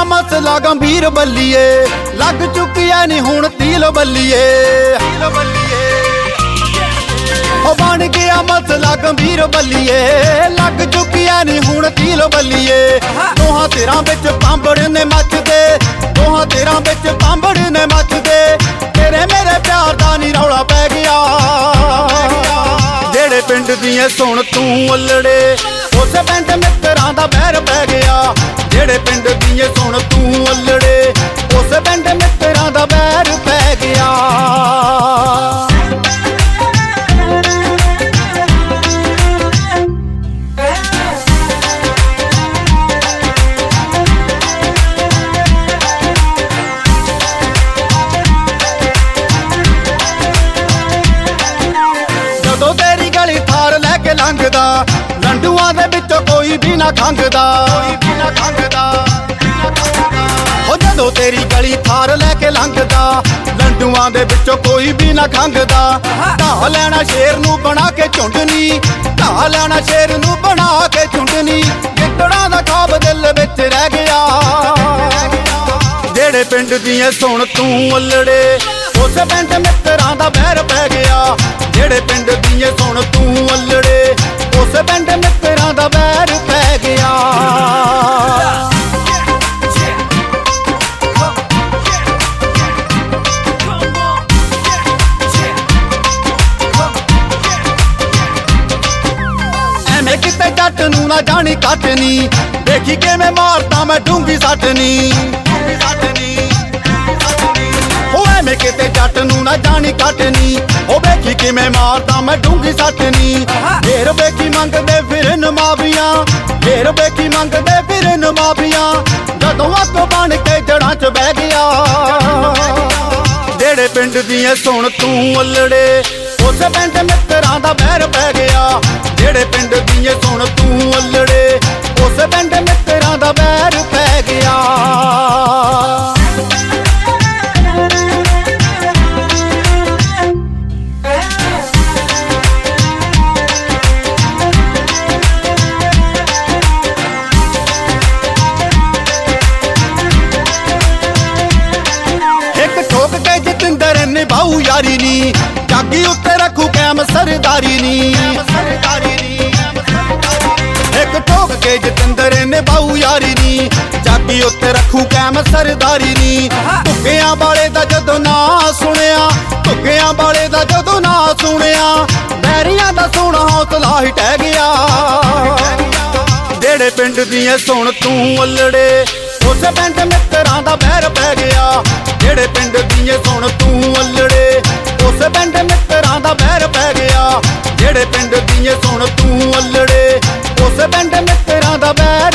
ਮਸਲਾ ਗੰਭੀਰ ਬੱਲੀਏ, ਲੱਗ ਚੁੱਕੀ ਐ ਨੀ ਹੁਣ ਤੀਲ ਬੱਲੀਏ। ਉਹ ਬਣ ਗਿਆ ਮਸਲਾ ਗੰਭੀਰ ਬੱਲੀਏ, ਲੱਗ ਚੁੱਕੀ ਐ ਨੀ ਹੁਣ ਤੀਲ ਬੱਲੀਏ। ਦੋਹਾਂ ਤੇਰਾਂ ਵਿੱਚ ਪਾਂਬੜ ਨੇ ਮੱਚਦੇ, ਦੋਹਾਂ ਤੇਰਾਂ ਵਿੱਚ ਪਾਂਬੜ ਨੇ ਮੱਚਦੇ। ਤੇਰੇ ਮੇਰੇ ਪਿਆਰ ਦਾ ਨੀ ਰੌਲਾ ਪੈ ਗਿਆ। ਜਿਹੜੇ ਪਿੰਡ ਦੀਆਂ ਸੁਣ ਤੂੰ ਅੱਲੜੇ, ਉਸੇ ਪਿੰਡ ਮਿੱਤਰਾਂ ਦਾ ਬਹਿਰ ਪੈ ਗਿਆ। ਜਿਹੜੇ ਪਿੰਡ ਦੀਆਂ ਸੁਣ ਤੂੰ ਅੱਲੜੇ, ਉਸੇ ਪਿੰਡ ਮਿੱਤਰਾਂ ਦਾ ਬਹਿਰ ਪੈ ਗਿਆ। ਜਦੋਂ ਤੇਰੀ ਗਲੀ ਥਾਰ ਲੈ ਕੇ ਲੰਘਦਾ, ਲੰਡੂਆਂ ਦੇ ਵਿੱਚੋਂ ਕੋਈ ਵੀ ਨਾ ਖੰਘਦਾ। ਹੋ ਜਦੋਂ ਤੇਰੀ ਗਲੀ ਥਾਰ ਲੈ ਕੇ ਲੰਘਦਾ, ਲੰਡੂਆਂ ਦੇ ਵਿੱਚੋਂ ਕੋਈ ਵੀ ਨਾ ਖੰਘਦਾ। ਢਾਹ ਲੈਣਾ ਸ਼ੇਰ ਨੂੰ ਬਣਾ ਕੇ ਝੁੰਡਨੀ, ਢਾਹ ਲੈਣਾ ਸ਼ੇਰ ਨੂੰ ਬਣਾ ਕੇ ਝੁੰਡਨੀ। ਗਿੱਦੜਾਂ ਦਾ ਖਾਬ ਦਿਲ ਵਿੱਚ ਰਹਿ ਗਿਆ। ਜਿਹੜੇ ਪਿੰਡ ਦੀਆਂ ਸੁਣ ਤੂੰ ਅੱਲੜੇ, ਉਸੇ ਪਿੰਡ ਮਿੱਤਰਾਂ ਦਾ ਬਹਿਰ ਪੈ ਗਿਆ। ਜਿਹੜੇ ਪਿੰਡ ਦੀਆਂ ਸੁਣ ਤੂੰ ਅੱਲੜੇ, ਉਸੇ ਪਿੰਡ ਮਿੱਤਰਾਂ ਦਾ ਬਹਿਰ ਪੈ ਗਿਆ। ਐਵੇਂ ਕਿਤੇ ਜੱਟ ਨੂੰ ਨਾ ਜਾਣੀ ਕੱਟਨੀ, ਦੇਖੀ ਕਿਵੇਂ ਮਾਰਦਾ ਮੈਂ ਡੂੰਗੀ ਸੱਟਨੀ। ਐਵੇਂ ਕਿਤੇ ਜੱਟ ਨੂੰ ਨਾ ਜਾਣੀ ਕੱਟਨੀ, ਉਹ ਵੇਖੀ ਕਿਵੇਂ ਮਾਰਦਾ ਮੈਂ ਡੂੰਗੀ ਸੱਟਨੀ। ਫੇਰ ਵੇਖੀ ਮੰਗਦੇ ਫਿਰਨ ਮਾਫੀਆਂ, ਫੇਰ ਵੇਖੀ ਮੰਗਦੇ ਫਿਰਨ ਮਾਫੀਆਂ। ਜਦੋਂ ਅੱਗੋਂ ਬਣ ਕੇ ਜੜਾਂ 'ਚ ਬਹਿ ਗਿਆ। ਜਿਹੜੇ ਪਿੰਡ ਦੀਆਂ ਸੁਣ ਤੂੰ ਅੱਲੜੇ, ਉਸੇ ਪਿੰਡ ਮਿੱਤਰਾਂ ਦਾ ਬਹਿਰ ਪੈ ਗਿਆ। ਜਿਹੜੇ ਪਿੰਡ ਦੀਆਂ ਸੁਣ ਤੂੰ ਅੱਲੜੇ, ਉਸੇ ਪਿੰਡ ਮਿੱਤਰਾਂ ਦਾ ਬਹਿਰ ਪੈ ਗਿਆ। ਨਿਭਾਊ ਯਾਰੀ ਨੀ, ਜਾਗੀ ਉੱਤੇ ਰੱਖੂ ਕਾਇਮ ਸਰਦਾਰੀ ਨੀ। ਇੱਕ ਠੋਕ ਕੇ ਜਤਿੰਦਰ ਨਿਭਾਊ ਯਾਰੀ ਨੀ, ਜਾਗੀ ਉੱਤੇ ਰੱਖੂ ਕਾਇਮ ਸਰਦਾਰੀ ਨੀ। ਧੁੱਗਿਆਂ ਵਾਲੇ ਦਾ ਜਦੋਂ ਨਾਂ ਸੁਣਿਆ, ਧੁੱਗਿਆਂ ਵਾਲੇ ਦਾ ਜਦੋਂ ਨਾਂ ਸੁਣਿਆ। ਬੈਰੀਆਂ ਦਾ ਸੁਣ ਹੌਸਲਾ ਹੀ ਟਹਿ ਗਿਆ। ਜਿਹੜੇ ਪਿੰਡ ਦੀਆਂ ਸੁਣ ਤੂੰ ਅੱਲੜੇ, ਉਸੇ ਪਿੰਡ ਮਿੱਤਰਾਂ ਦਾ ਬਹਿਰ ਪੈ ਗਿਆ। ਜਿਹੜੇ ਪਿੰਡ ਦੀਆਂ ਸੁਣ ਤੂੰ ਅੱਲੜੇ, ਉਸੇ ਪਿੰਡ ਮਿੱਤਰਾਂ ਦਾ ਬਹਿਰ ਪੈ ਗਿਆ। ਜਿਹੜੇ ਪਿੰਡ ਦੀਆਂ ਸੁਣ ਤੂੰ ਅੱਲੜੇ, ਉਸੇ ਪਿੰਡ ਮਿੱਤਰਾਂ ਦਾ ਬਹਿਰ